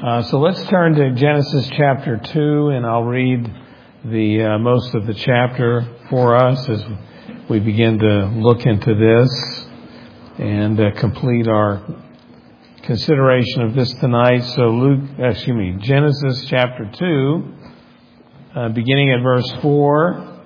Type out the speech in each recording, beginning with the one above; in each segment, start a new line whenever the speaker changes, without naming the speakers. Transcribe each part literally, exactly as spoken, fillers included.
Uh, so let's turn to Genesis chapter two, and I'll read the uh, most of the chapter for us as we begin to look into this and uh, complete our consideration of this tonight. So Luke, excuse me, Genesis chapter two, uh, beginning at verse four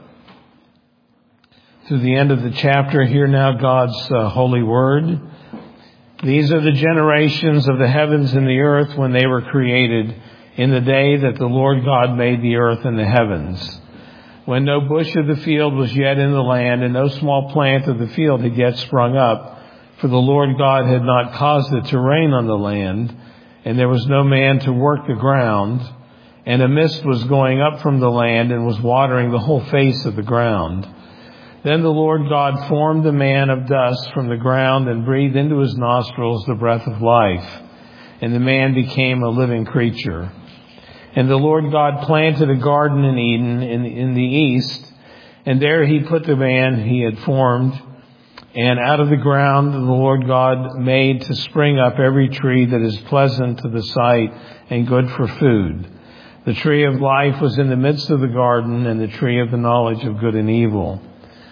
through the end of the chapter. Hear now God's uh, holy word. These are the generations of the heavens and the earth when they were created, in the day that the Lord God made the earth and the heavens. When no bush of the field was yet in the land, and no small plant of the field had yet sprung up, for the Lord God had not caused it to rain on the land, and there was no man to work the ground, and a mist was going up from the land and was watering the whole face of the ground. Then the Lord God formed the man of dust from the ground and breathed into his nostrils the breath of life, and the man became a living creature. And the Lord God planted a garden in Eden in, in the east, and there he put the man he had formed. And out of the ground the Lord God made to spring up every tree that is pleasant to the sight and good for food. The tree of life was in the midst of the garden, and the tree of the knowledge of good and evil.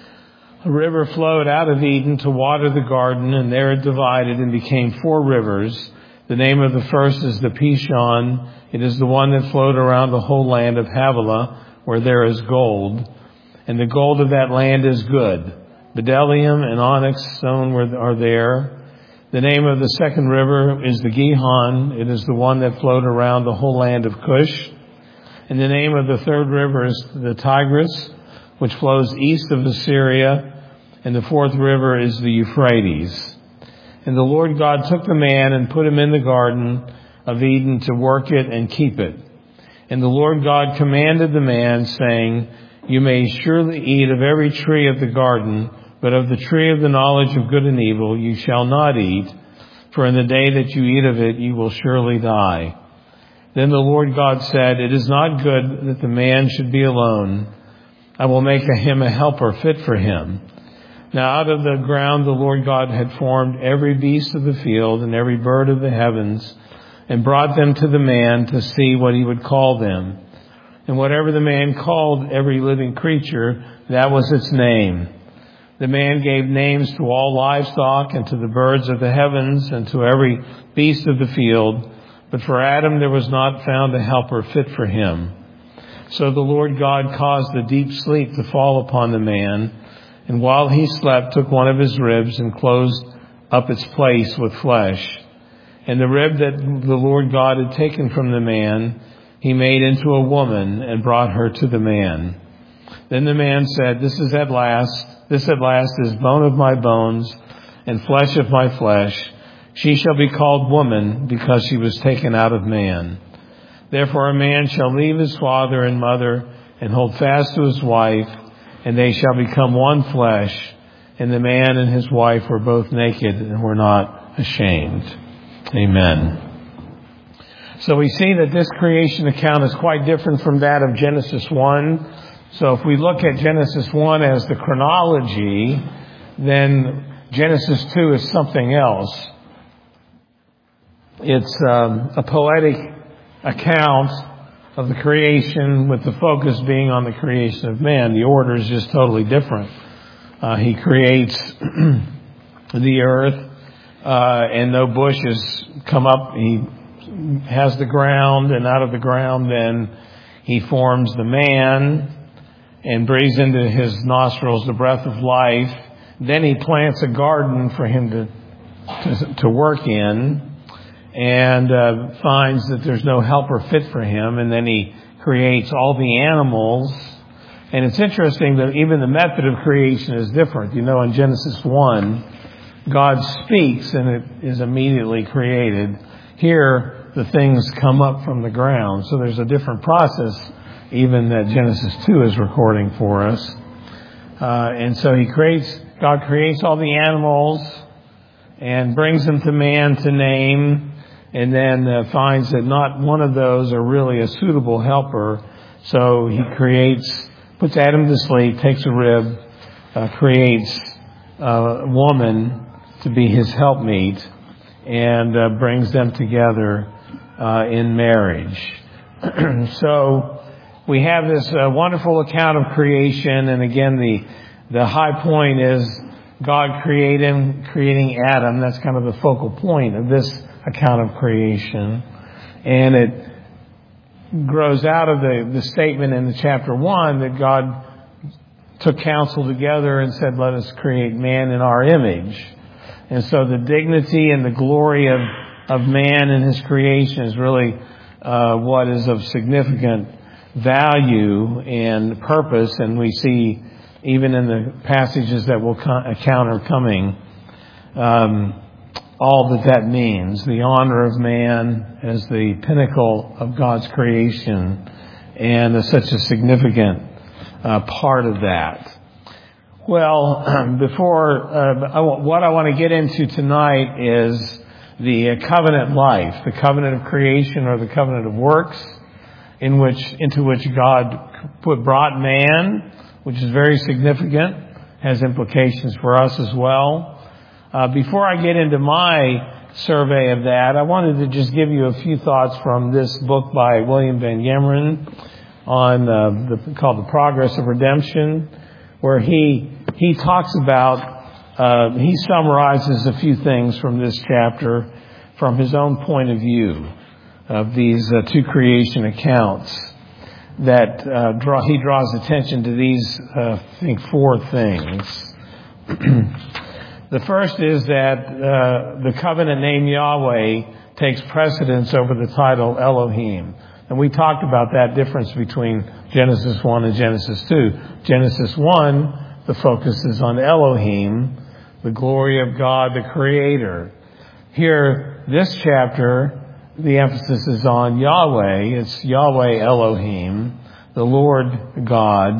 A river flowed out of Eden to water the garden, and there it divided and became four rivers. The name of the first is the Pishon. It is the one that flowed around the whole land of Havilah, where there is gold. And the gold of that land is good. Bdellium and onyx stone are there. The name of the second river is the Gihon. It is the one that flowed around the whole land of Cush. And the name of the third river is the Tigris, which flows east of Assyria, and the fourth river is the Euphrates. And the Lord God took the man and put him in the garden of Eden to work it and keep it. And the Lord God commanded the man, saying, You may surely eat of every tree of the garden, but of the tree of the knowledge of good and evil you shall not eat, for in the day that you eat of it you will surely die. Then the Lord God said, It is not good that the man should be alone. I will make him a helper fit for him. Now out of the ground the Lord God had formed every beast of the field and every bird of the heavens, and brought them to the man to see what he would call them. And whatever the man called every living creature, that was its name. The man gave names to all livestock and to the birds of the heavens and to every beast of the field. But for Adam there was not found a helper fit for him. So the Lord God caused a deep sleep to fall upon the man, and while he slept took one of his ribs and closed up its place with flesh. And the rib that the Lord God had taken from the man he made into a woman and brought her to the man. Then the man said, This is at last, this at last is bone of my bones and flesh of my flesh. She shall be called woman, because she was taken out of man. Therefore a man shall leave his father and mother and hold fast to his wife, and they shall become one flesh. And the man and his wife were both naked and were not ashamed. Amen. So we see that this creation account is quite different from that of Genesis one. So if we look at Genesis one as the chronology, then Genesis two is something else. It's um, a poetic account of the creation, with the focus being on the creation of man. The order is just totally different. Uh, he creates the earth, uh, and no bushes come up. He has the ground, and out of the ground then he forms the man and breathes into his nostrils the breath of life. Then he plants a garden for him to to, to work in, and uh, finds that there's no helper fit for him, and then he creates all the animals. And it's interesting that even the method of creation is different. You know, in Genesis one, God speaks and it is immediately created. Here, the things come up from the ground. So there's a different process even that Genesis two is recording for us. Uh, and so he creates, God creates all the animals and brings them to man to name, and then uh, finds that not one of those are really a suitable helper. So he creates, puts Adam to sleep, takes a rib, uh, creates a woman to be his helpmeet, and uh, brings them together uh, in marriage. So we have this uh, wonderful account of creation, and again, the the high point is God creating creating Adam. That's kind of the focal point of this account of creation, and it grows out of the, the statement in the chapter one that God took counsel together and said, "Let us create man in our image." And so the dignity and the glory of of man and his creation is really uh, what is of significant value and purpose, and we see even in the passages that we'll encounter coming, um, all that that means. The honor of man as the pinnacle of God's creation, and as such a significant uh, part of that. Well, before uh, what I want to get into tonight is the covenant life, the covenant of creation or the covenant of works, in which into which God put brought man, which is very significant, has implications for us as well. Uh, before I get into my survey of that, I wanted to just give you a few thoughts from this book by William Van Gemeren on uh, the, called The Progress of Redemption, where he he talks about. Uh, he summarizes a few things from this chapter from his own point of view of these uh, two creation accounts. That uh, draw, he draws attention to these, uh, I think, four things. The first is that uh, the covenant name Yahweh takes precedence over the title Elohim. And we talked about that difference between Genesis one and Genesis two. Genesis one, the focus is on Elohim, the glory of God, the Creator. Here, this chapter, the emphasis is on Yahweh. It's Yahweh Elohim, the Lord God.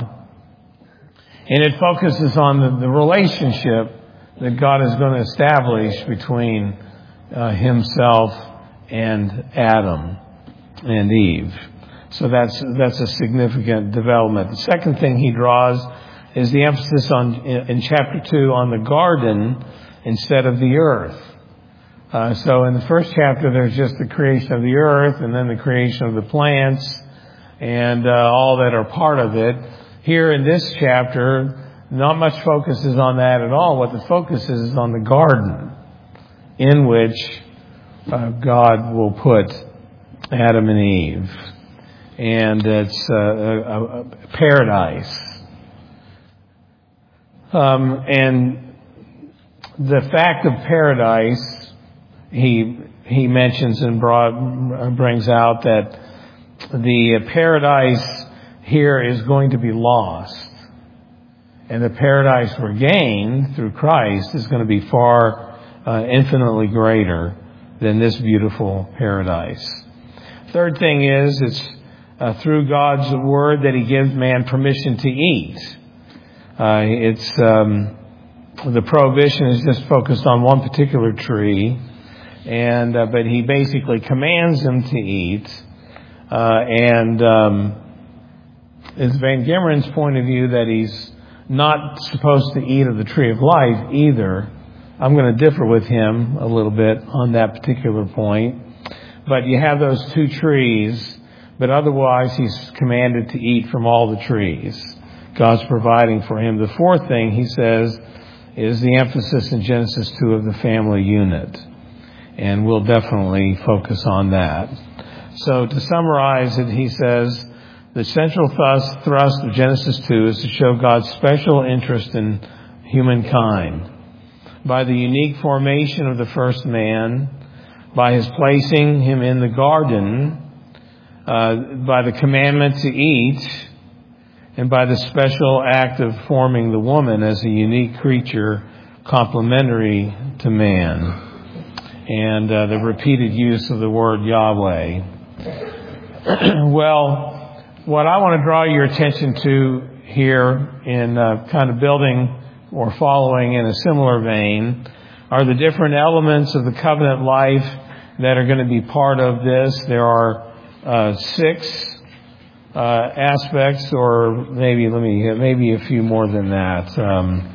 And it focuses on the, the relationship that God is going to establish between uh, himself and Adam and Eve. So that's that's a significant development. The second thing he draws is the emphasis on in, in chapter two on the garden instead of the earth. Uh, so in the first chapter, there's just the creation of the earth and then the creation of the plants and uh, all that are part of it. Here in this chapter, not much focus is on that at all. What the focus is is on the garden in which uh, God will put Adam and Eve. And it's uh, a, a paradise. Um, and the fact of paradise, he he mentions and brought, brings out that the paradise here is going to be lost. And the paradise regained through Christ is going to be far uh, infinitely greater than this beautiful paradise. Third thing is, it's uh, through God's word that he gives man permission to eat. Uh, it's um, the prohibition is just focused on one particular tree, and uh, but he basically commands them to eat. Uh, and um, it's Van Gemeren's point of view that he's not supposed to eat of the tree of life either. I'm going to differ with him a little bit on that particular point. But you have those two trees, but otherwise he's commanded to eat from all the trees. God's providing for him. The fourth thing, he says, is the emphasis in Genesis two of the family unit. And we'll definitely focus on that. So to summarize it, he says, the central thrust, thrust of Genesis two is to show God's special interest in humankind. By the unique formation of the first man, by his placing him in the garden, uh, by the commandment to eat, and by the special act of forming the woman as a unique creature complementary to man. And uh, the repeated use of the word Yahweh. Well, what I want to draw your attention to here in uh, kind of building or following in a similar vein are the different elements of the covenant life that are going to be part of this. There are uh, six uh, aspects, or maybe let me maybe a few more than that. Um,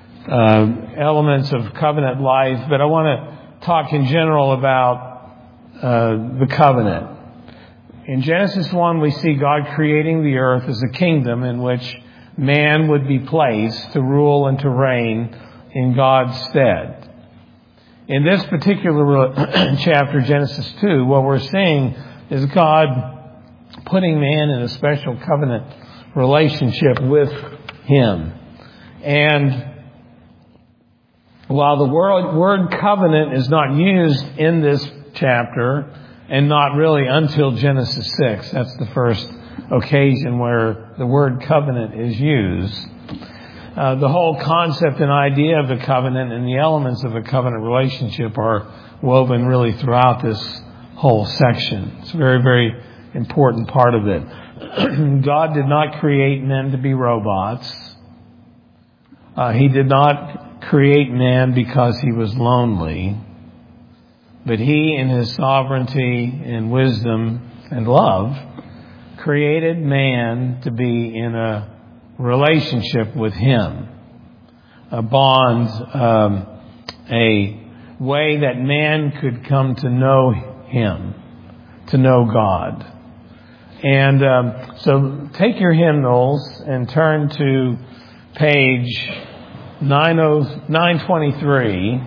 uh, elements of covenant life, but I want to talk in general about uh, the covenant. In Genesis one, we see God creating the earth as a kingdom in which man would be placed to rule and to reign in God's stead. In this particular chapter, Genesis two, what we're seeing is God putting man in a special covenant relationship with Him. And while the word, word covenant is not used in this chapter, and not really until Genesis six, that's the first occasion where the word covenant is used, uh, the whole concept and idea of the covenant and the elements of a covenant relationship are woven really throughout this whole section. It's a very, very important part of it. God did not create men to be robots. Uh, he did not create man because he was lonely. But He, in His sovereignty and wisdom and love, created man to be in a relationship with Him. A bond, um, a way that man could come to know Him, to know God. And um, so take your hymnals and turn to page nine twenty-three.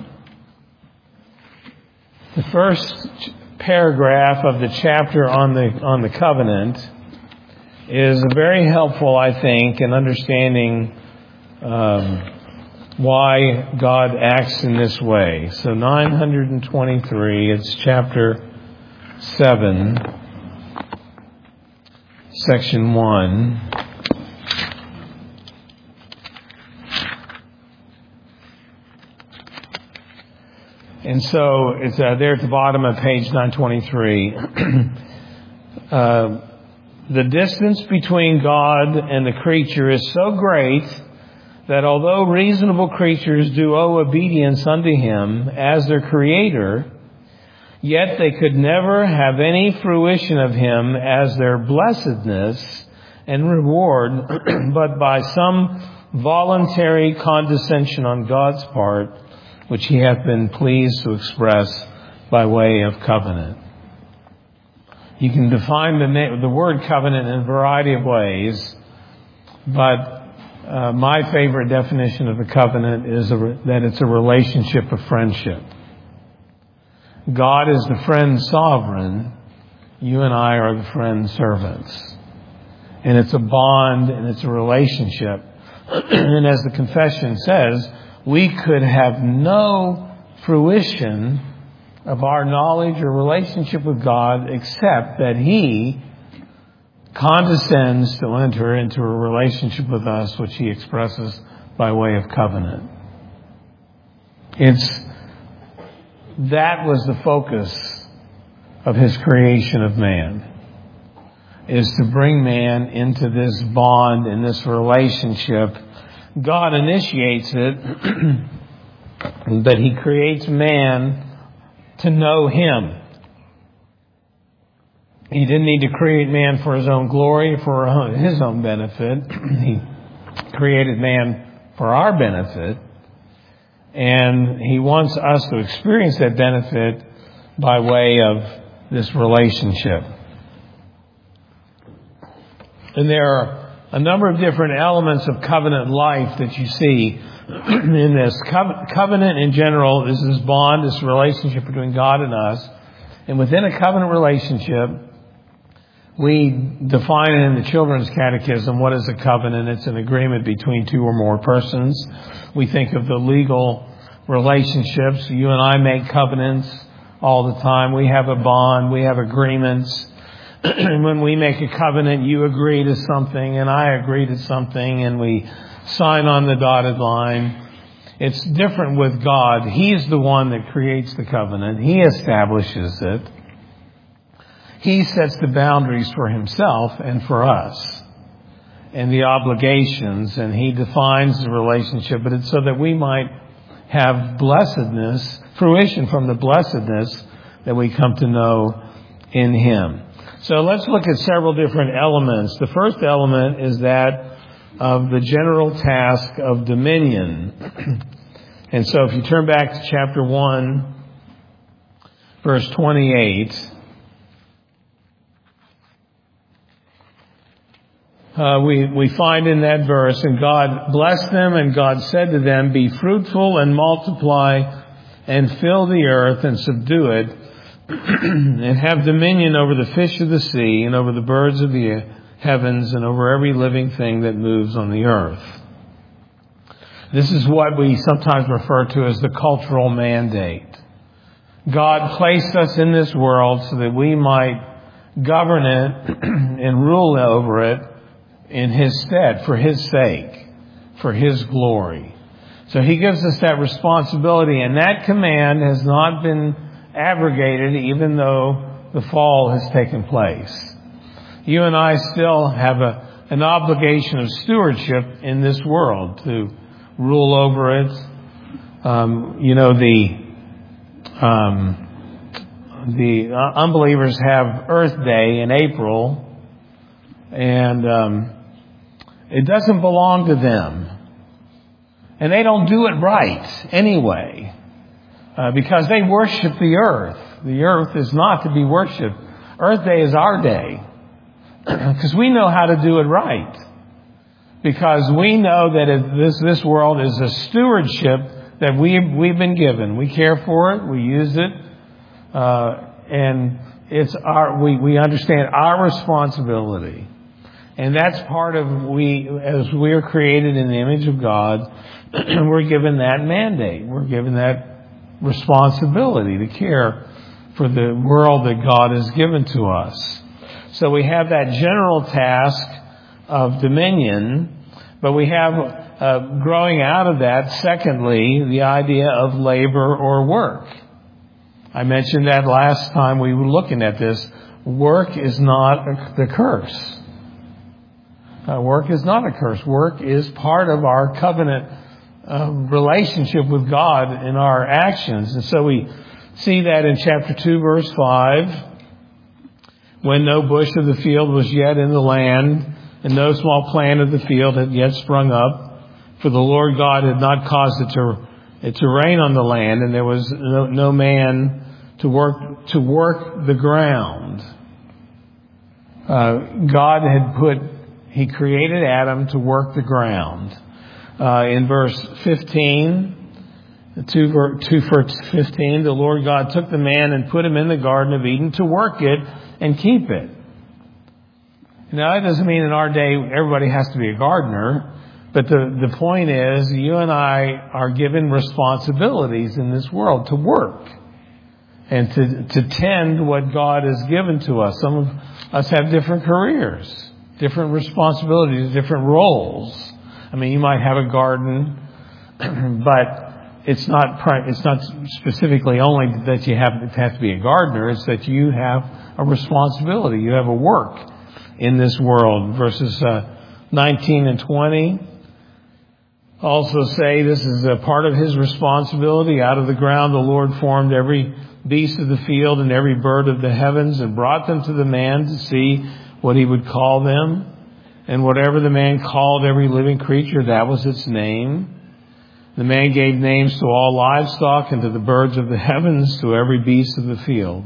The first paragraph of the chapter on the on the covenant is very helpful, I think, in understanding um, why God acts in this way. So nine twenty-three, it's chapter seven, section one. And so it's uh, there at the bottom of page nine twenty-three. uh, the distance between God and the creature is so great that although reasonable creatures do owe obedience unto Him as their Creator, yet they could never have any fruition of Him as their blessedness and reward, but by some voluntary condescension on God's part, which He hath been pleased to express by way of covenant. You can define the na- the word covenant in a variety of ways, but uh, my favorite definition of the covenant is a re- that it's a relationship of friendship. God is the friend sovereign. You and I are the friend servants. And it's a bond and it's a relationship. And as the confession says, we could have no fruition of our knowledge or relationship with God except that He condescends to enter into a relationship with us, which He expresses by way of covenant. It's that was the focus of His creation of man, is to bring man into this bond, in this relationship. God initiates it, but He creates man to know Him. He didn't need to create man for His own glory, for His own benefit. He created man for our benefit. And He wants us to experience that benefit by way of this relationship. And there are a number of different elements of covenant life that you see in this. Co- covenant in general is this bond, this relationship between God and us. And within a covenant relationship, we define it in the Children's Catechism. What is a covenant? It's an agreement between two or more persons. We think of the legal relationships. You and I make covenants all the time. We have a bond. We have agreements. When we make a covenant, you agree to something and I agree to something and we sign on the dotted line. It's different with God. He's the one that creates the covenant. He establishes it. He sets the boundaries for Himself and for us and the obligations, and He defines the relationship, but it's so that we might have blessedness, fruition from the blessedness that we come to know in Him. So let's look at several different elements. The first element is that of the general task of dominion. And so if you turn back to chapter one, verse twenty-eight. Uh, we, we find in that verse, and God blessed them, and God said to them, be fruitful and multiply and fill the earth and subdue it and have dominion over the fish of the sea and over the birds of the heavens and over every living thing that moves on the earth. This is what we sometimes refer to as the cultural mandate. God placed us in this world so that we might govern it and rule over it in His stead, for His sake, for His glory. So He gives us that responsibility, and that command has not been abrogated even though the fall has taken place. You and I still have a, an obligation of stewardship in this world to rule over it. Um, you know, the um, the unbelievers have Earth Day in April, and um, it doesn't belong to them. And they don't do it right anyway, uh, because they worship the earth. The earth is not to be worshipped. Earth Day is our day, because we know how to do it right. Because we know that it, this this world is a stewardship that we we've been given. We care for it, we use it, uh, and it's our we we understand our responsibility. And that's part of we, as we are created in the image of God, we're given that mandate. We're given that responsibility to care for the world that God has given to us. So we have that general task of dominion, but we have, uh, growing out of that, secondly, the idea of labor or work. I mentioned that last time we were looking at this. Work is not a, the curse. Uh, work is not a curse. Work is part of our covenant uh, relationship with God in our actions. And so we see that in chapter two, verse five, when no bush of the field was yet in the land, and no small plant of the field had yet sprung up, for the Lord God had not caused it to, it to rain on the land, and there was no, no man to work, to work the ground. Uh, God had put He created Adam to work the ground. Uh, in verse fifteen, two, two verse fifteen, the Lord God took the man and put him in the Garden of Eden to work it and keep it. Now, that doesn't mean in our day everybody has to be a gardener, but the, the point is you and I are given responsibilities in this world to work and to, to tend what God has given to us. Some of us have different careers, different responsibilities, different roles. I mean, you might have a garden, but it's not it's not specifically only that you have to have to be a gardener. It's that you have a responsibility. You have a work in this world. Verses uh, nineteen and twenty also say this is a part of His responsibility. Out of the ground the Lord formed every beast of the field and every bird of the heavens and brought them to the man to see what he would call them. And whatever the man called every living creature, that was its name. The man gave names to all livestock and to the birds of the heavens, to every beast of the field.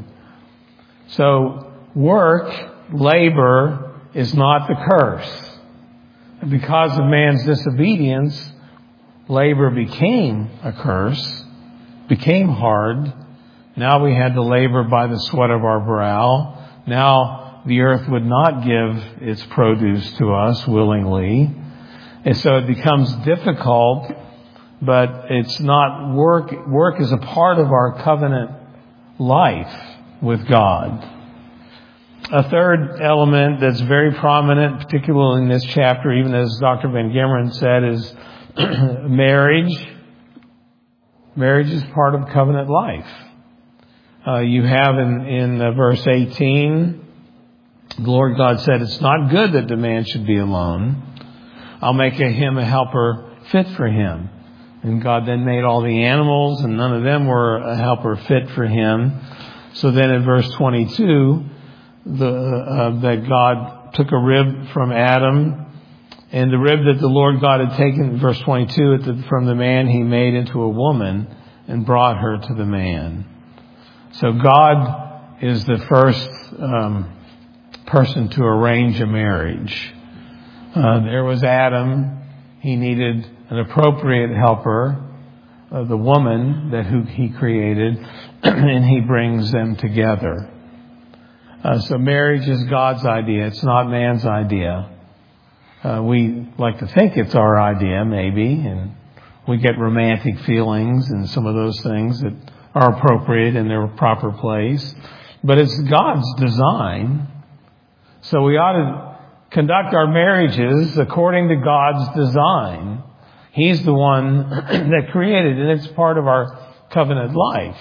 So work, labor, is not the curse. And because of man's disobedience, labor became a curse, became hard. Now we had to labor by the sweat of our brow. Now the earth would not give its produce to us willingly. And so it becomes difficult, but it's not work. Work is a part of our covenant life with God. A third element that's very prominent, particularly in this chapter, even as Doctor Van Gemeren said, is marriage. Marriage is part of covenant life. Uh, you have in, in uh, verse eighteen, the Lord God said, it's not good that the man should be alone. I'll make a, him a helper fit for him. And God then made all the animals, and none of them were a helper fit for him. So then in verse twenty-two, the, uh, that God took a rib from Adam, and the rib that the Lord God had taken, verse twenty-two, from the man He made into a woman and brought her to the man. So God is the first um, person to arrange a marriage. Uh, there was Adam. He needed an appropriate helper, uh, the woman that who he created, and he brings them together. Uh, so marriage is God's idea. It's not man's idea. Uh, we like to think it's our idea, maybe, and we get romantic feelings and some of those things that are appropriate in their proper place. But it's God's design. So we ought to conduct our marriages according to God's design. He's the one that created it, and it's part of our covenant life.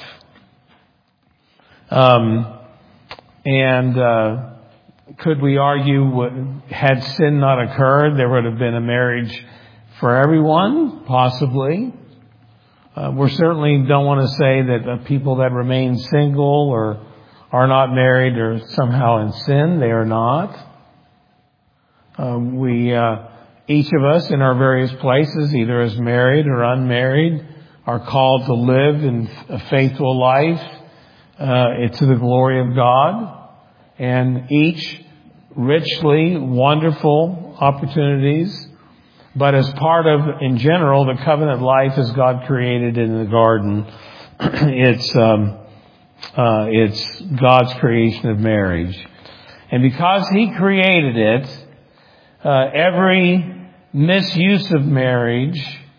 Um, and uh, could we argue, had sin not occurred, there would have been a marriage for everyone? Possibly. Uh, we certainly don't want to say that uh, people that remain single or are not married are somehow in sin. They are not. Uh, we, uh, each of us in our various places, either as married or unmarried, are called to live in a faithful life uh, to the glory of God. And each richly wonderful opportunities. But as part of, in general, the covenant life as God created in the garden, it's um, uh, it's God's creation of marriage. And because He created it, uh, every misuse of marriage,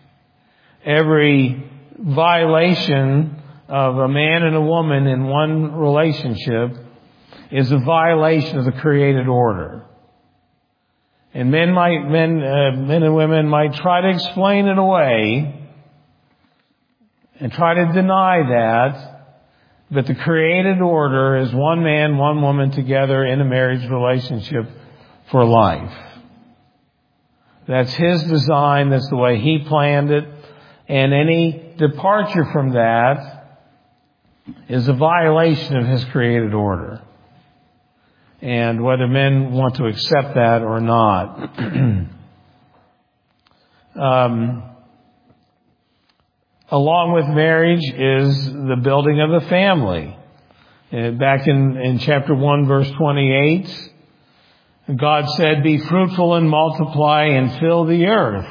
every violation of a man and a woman in one relationship is a violation of the created order. And men might, men, uh, men and women might try to explain it away and try to deny that, but the created order is one man, one woman together in a marriage relationship for life. That's His design. That's the way He planned it. And any departure from that is a violation of His created order. And whether men want to accept that or not. um, along with marriage is the building of the family. Uh, back in, in chapter one, verse twenty-eight, God said, "Be fruitful and multiply and fill the earth."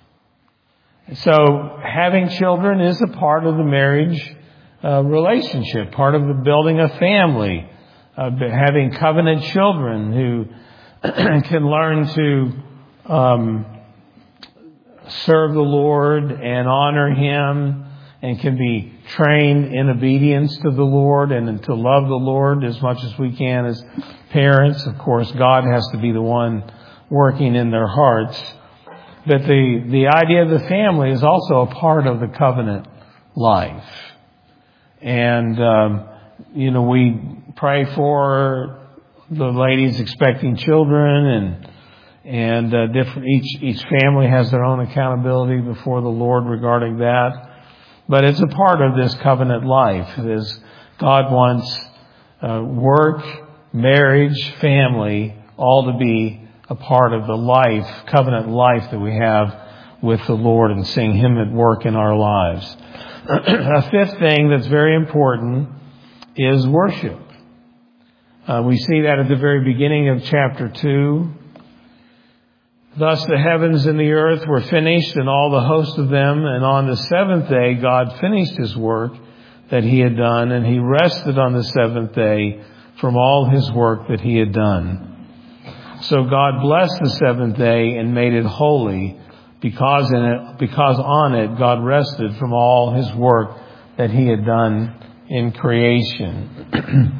So having children is a part of the marriage uh, relationship, part of the building a family. Uh, having covenant children who can learn to um, serve the Lord and honor Him, and can be trained in obedience to the Lord and to love the Lord as much as we can as parents. Of course, God has to be the one working in their hearts. But the, the idea of the family is also a part of the covenant life. And, um, you know, we pray for the ladies expecting children, and and uh, different each each family has their own accountability before the Lord regarding that. But it's a part of this covenant life. It is God wants uh, work, marriage, family, all to be a part of the life, covenant life that we have with the Lord, and seeing Him at work in our lives. A fifth thing that's very important is worship. Uh, we see that at the very beginning of chapter two. "Thus the heavens and the earth were finished, and all the host of them. And on the seventh day God finished His work that He had done, and He rested on the seventh day from all His work that He had done. So God blessed the seventh day and made it holy, because in it, because on it God rested from all His work that He had done in creation."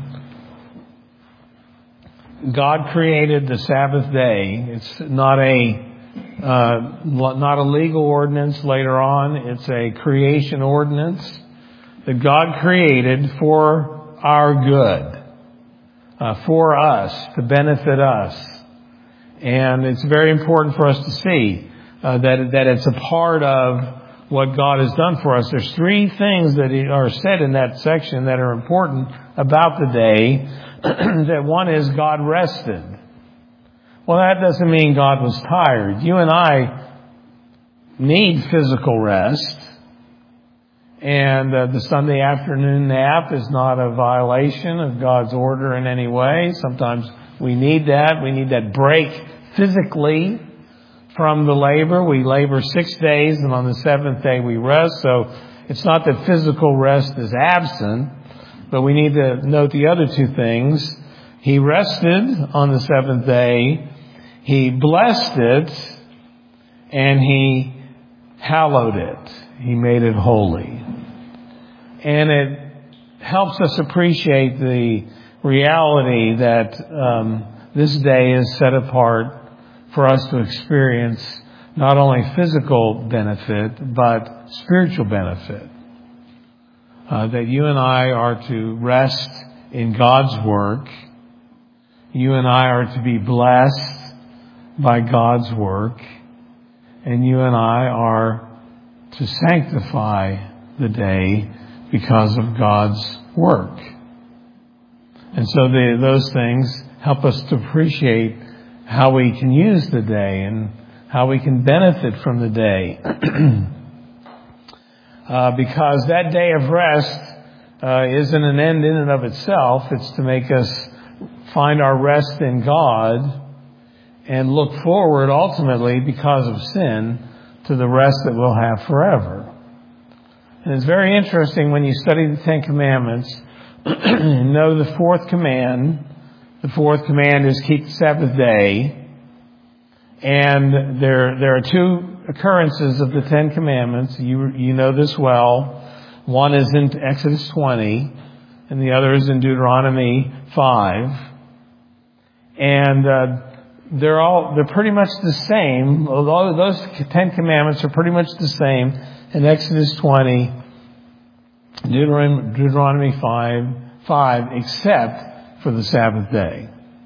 God created the Sabbath day. It's not a uh, not a legal ordinance later on. It's a creation ordinance that God created for our good, uh, for us, to benefit us. And it's very important for us to see uh, that that it's a part of what God has done for us. There's three things that are said in that section that are important about the day. That one is God rested. Well, that doesn't mean God was tired. You and I need physical rest. And uh, the Sunday afternoon nap is not a violation of God's order in any way. Sometimes we need that. We need that break physically from the labor. We labor six days, and on the seventh day we rest. So it's not that physical rest is absent, but we need to note the other two things. He rested on the seventh day. He blessed it, and he hallowed it. He made it holy. And it helps us appreciate the reality that um, this day is set apart for us to experience not only physical benefit, but spiritual benefit. Uh, that you and I are to rest in God's work. You and I are to be blessed by God's work. And you and I are to sanctify the day because of God's work. And so the, those things help us to appreciate how we can use the day and how we can benefit from the day. uh, because that day of rest uh, isn't an end in and of itself. It's to make us find our rest in God and look forward ultimately, because of sin, to the rest that we'll have forever. And it's very interesting when you study the Ten Commandments and know the fourth command. The fourth command is keep the Sabbath day. And there, there are two occurrences of the Ten Commandments. You, you know this well. One is in Exodus twenty, and the other is in Deuteronomy five. And uh, they're all they're pretty much the same. Although those Ten Commandments are pretty much the same in Exodus twenty, Deuteronomy, Deuteronomy five, five, except for the Sabbath day.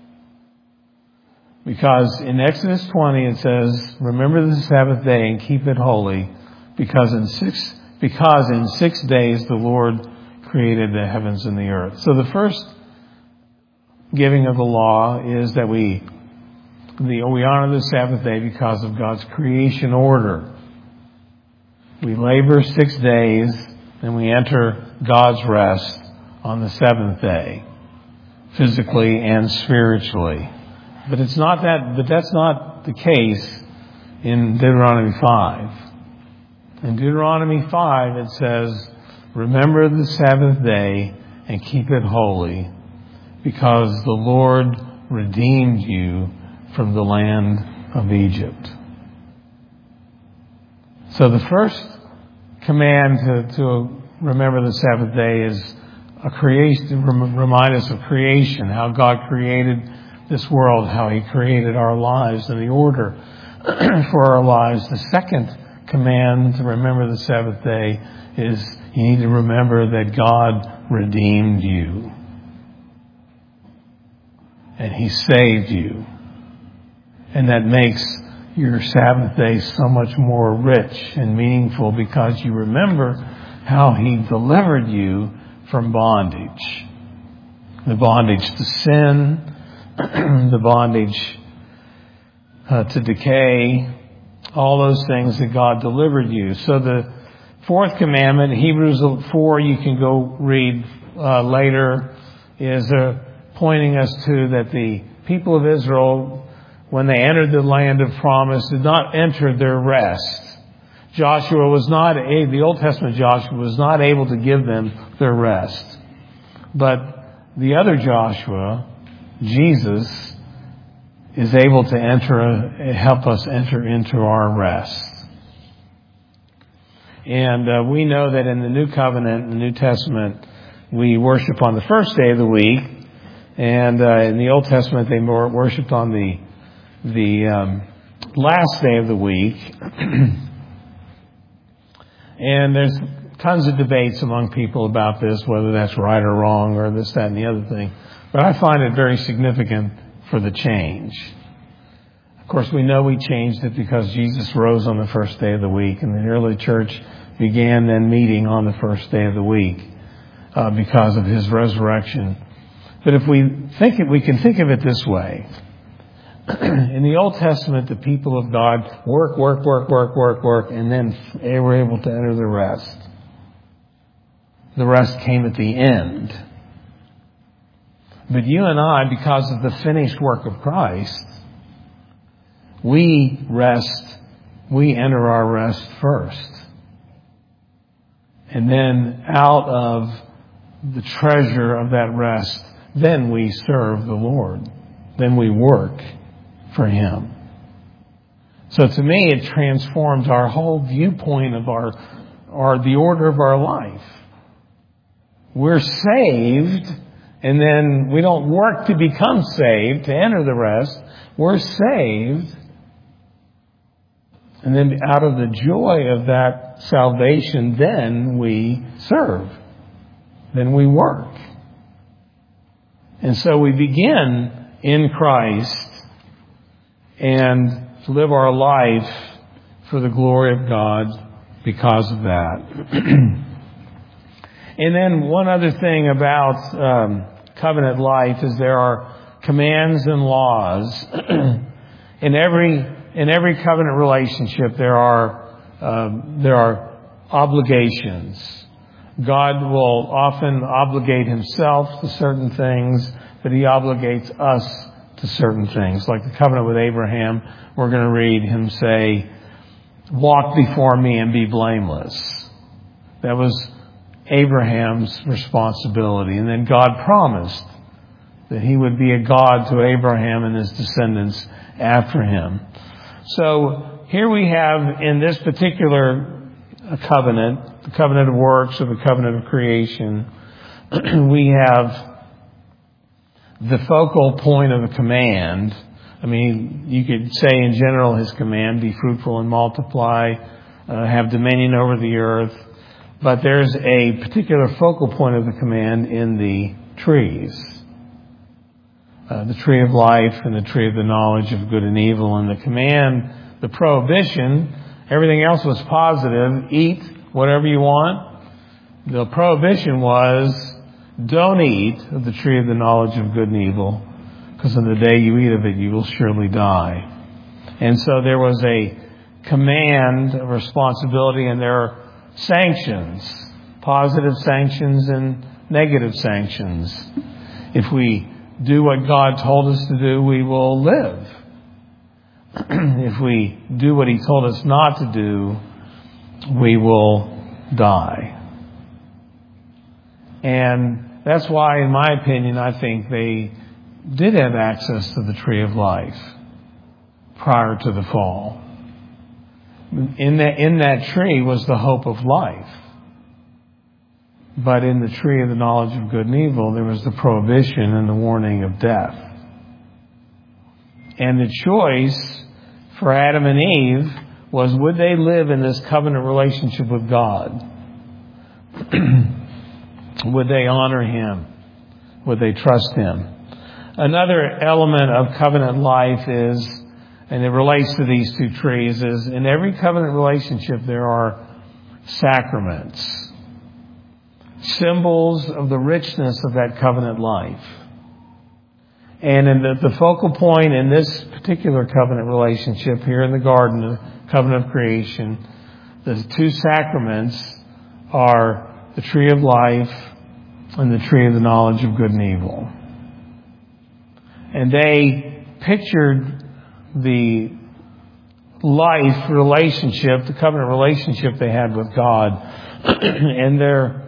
Because in Exodus twenty it says, remember the Sabbath day and keep it holy, because in six because in six days the Lord created the heavens and the earth. So the first giving of the law is that we the, we honor the Sabbath day because of God's creation order. We labor six days and we enter God's rest on the seventh day, physically and spiritually. But it's not that, but that's not the case in Deuteronomy five. In Deuteronomy five it says, remember the Sabbath day and keep it holy, because the Lord redeemed you from the land of Egypt. So the first command to, to remember the Sabbath day is a creation, to remind us of creation, how God created this world, how He created our lives and the order for our lives. The second command to remember the Sabbath day is you need to remember that God redeemed you. And He saved you. And that makes your Sabbath day so much more rich and meaningful, because you remember how He delivered you from bondage. The bondage to sin, the bondage uh, to decay, all those things that God delivered you. So the fourth commandment, Hebrews four, you can go read uh, later, is uh, pointing us to that the people of Israel, when they entered the land of promise, did not enter their rest. Joshua was not, the Old Testament Joshua was not able to give them their rest. But the other Joshua, Jesus, is able to enter, help us enter into our rest. And uh, we know that in the New Covenant, in the New Testament, we worship on the first day of the week. And uh, in the Old Testament, they more worshipped on the the um, last day of the week. And there's tons of debates among people about this, whether that's right or wrong, or this, that, and the other thing. But I find it very significant for the change. Of course, we know we changed it because Jesus rose on the first day of the week, and the early church began then meeting on the first day of the week uh, because of His resurrection. But if we think it, we can think of it this way. In the Old Testament, the people of God work, work, work, work, work, work, and then they were able to enter the rest. The rest came at the end. But you and I, because of the finished work of Christ, we rest, we enter our rest first. And then out of the treasure of that rest, then we serve the Lord. Then we work for Him. So to me, it transforms our whole viewpoint of our, or the order of our life. We're saved, and then we don't work to become saved, to enter the rest. We're saved. And then out of the joy of that salvation, then we serve. Then we work. And so we begin in Christ and live our life for the glory of God because of that. And then one other thing about um, covenant life is there are commands and laws. in every in every covenant relationship, there are um, there are obligations. God will often obligate Himself to certain things, but He obligates us to certain things. Like the covenant with Abraham, we're going to read Him say, "Walk before me and be blameless." That was Abraham's responsibility. And then God promised that He would be a God to Abraham and his descendants after him. So here we have in this particular covenant, the covenant of works or the covenant of creation, we have the focal point of the command. I mean, you could say in general His command, be fruitful and multiply, uh, have dominion over the earth. But there's a particular focal point of the command in the trees. Uh, the tree of life and the tree of the knowledge of good and evil. And the command, the prohibition, everything else was positive. Eat whatever you want. The prohibition was, don't eat of the tree of the knowledge of good and evil, because on the day you eat of it, you will surely die. And so there was a command, a responsibility, and there are sanctions, positive sanctions and negative sanctions. If we do what God told us to do, we will live. If we do what He told us not to do, we will die. And that's why, in my opinion, I think they did have access to the tree of life prior to the fall. In that, in that tree was the hope of life. But in the tree of the knowledge of good and evil, there was the prohibition and the warning of death. And the choice for Adam and Eve was, would they live in this covenant relationship with God? Would they honor Him? Would they trust Him? Another element of covenant life is, and it relates to these two trees, is in every covenant relationship there are sacraments. Symbols of the richness of that covenant life. And in the, the focal point in this particular covenant relationship here in the garden, the covenant of creation, the two sacraments are the tree of life and the tree of the knowledge of good and evil. And they pictured the life relationship, the covenant relationship they had with God. And their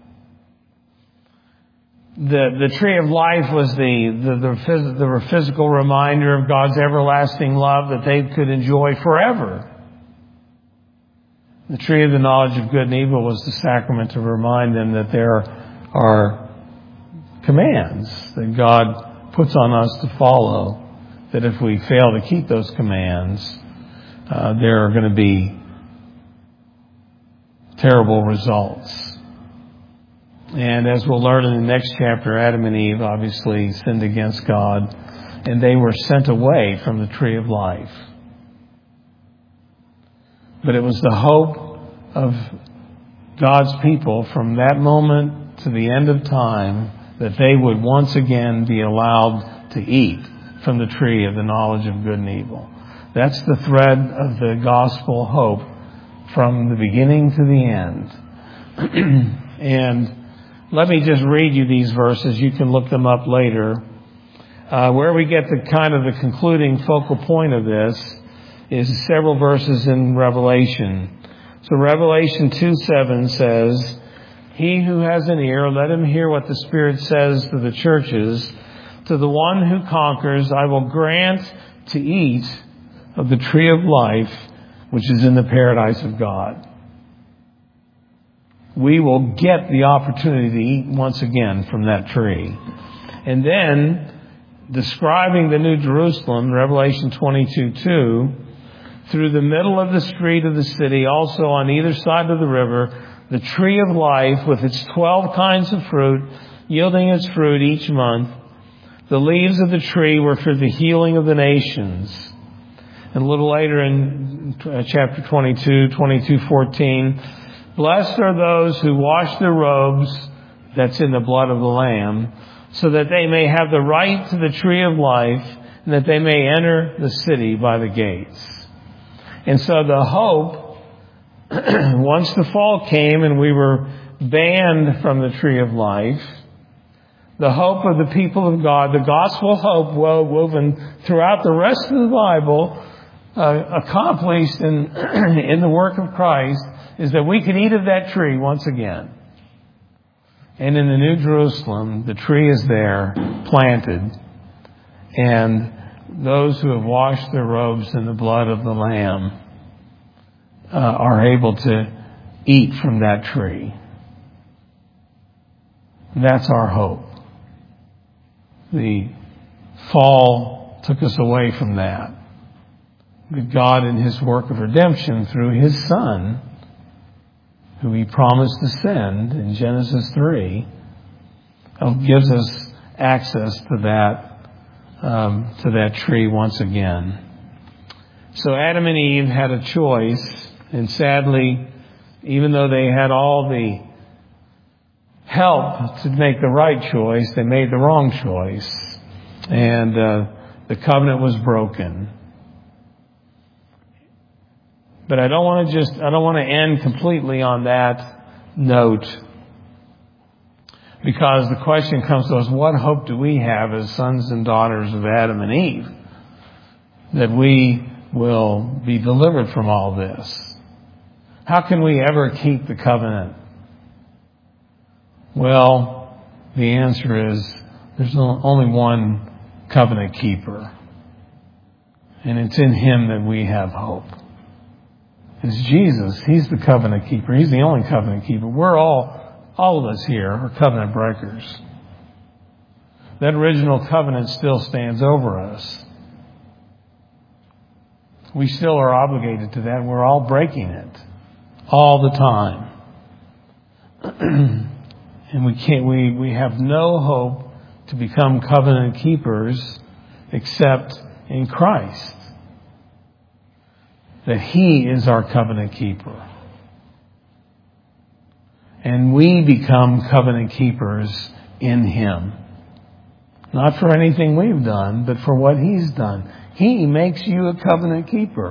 The the tree of life was the the, the phys, the physical reminder of God's everlasting love that they could enjoy forever. The tree of the knowledge of good and evil was the sacrament to remind them that there are commands that God puts on us to follow, that if we fail to keep those commands, uh, there are going to be terrible results. And as we'll learn in the next chapter, Adam and Eve obviously sinned against God, and they were sent away from the tree of life. But it was the hope of God's people from that moment to the end of time that they would once again be allowed to eat from the tree of the knowledge of good and evil. That's the thread of the gospel hope from the beginning to the end. And let me just read you these verses. You can look them up later. Uh, where we get the kind of the concluding focal point of this is several verses in Revelation. So Revelation two seven says, "He who has an ear, let him hear what the Spirit says to the churches. To the one who conquers, I will grant to eat of the tree of life, which is in the paradise of God." We will get the opportunity to eat once again from that tree. And then, describing the New Jerusalem, Revelation twenty-two two, through the middle of the street of the city, also on either side of the river, the tree of life with its twelve kinds of fruit, yielding its fruit each month. The leaves of the tree were for the healing of the nations. And a little later in chapter twenty-two, twenty-two fourteen, "Blessed are those who wash their robes," that's in the blood of the Lamb, "so that they may have the right to the tree of life, and that they may enter the city by the gates." And so the hope, once the fall came and we were banned from the tree of life, the hope of the people of God, the gospel hope woven throughout the rest of the Bible, uh, accomplished in, in the work of Christ, is that we can eat of that tree once again. And in the New Jerusalem, the tree is there, planted, and those who have washed their robes in the blood of the Lamb uh, are able to eat from that tree. That's our hope. The fall took us away from that. But God, in His work of redemption through His Son, who He promised to send in Genesis three, gives us access to that Um, to that tree once again. So Adam and Eve had a choice, and sadly, even though they had all the help to make the right choice, they made the wrong choice, and uh, the covenant was broken. But I don't want to just, I don't want to end completely on that note, because the question comes to us, what hope do we have as sons and daughters of Adam and Eve that we will be delivered from all this? How can we ever keep the covenant? Well, the answer is there's only one covenant keeper, and it's in Him that we have hope. It's Jesus. He's the covenant keeper. He's the only covenant keeper. We're all All of us here are covenant breakers. That original covenant still stands over us. We still are obligated to that. We're all breaking it all the time. And we can't, we, we have no hope to become covenant keepers except in Christ. That He is our covenant keeper. And we become covenant keepers in Him. Not for anything we've done, but for what He's done. He makes you a covenant keeper.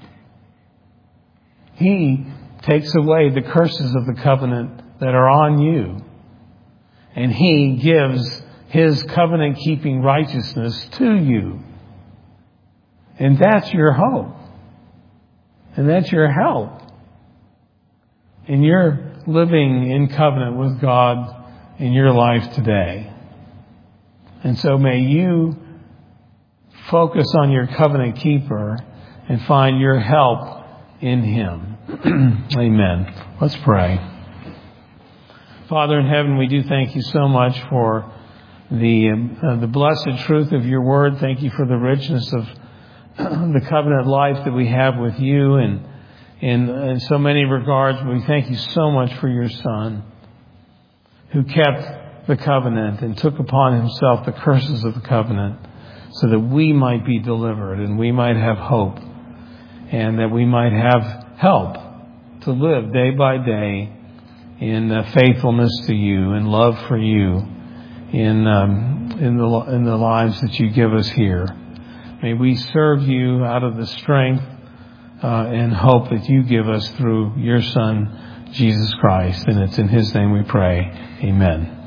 He takes away the curses of the covenant that are on you. And He gives His covenant-keeping righteousness to you. And that's your hope. And that's your help. And you're living in covenant with God in your life today. And so may you focus on your covenant keeper and find your help in Him. Amen. Let's pray. Father in heaven, we do thank You so much for the uh, the blessed truth of Your word. Thank You for the richness of the covenant life that we have with You, and In, in so many regards, we thank You so much for Your Son, who kept the covenant and took upon Himself the curses of the covenant, so that we might be delivered and we might have hope, and that we might have help to live day by day in uh, faithfulness to You and love for You in um, in the in the lives that You give us here. May we serve You out of the strength Uh, and hope that You give us through Your Son, Jesus Christ. And it's in his name we pray. Amen.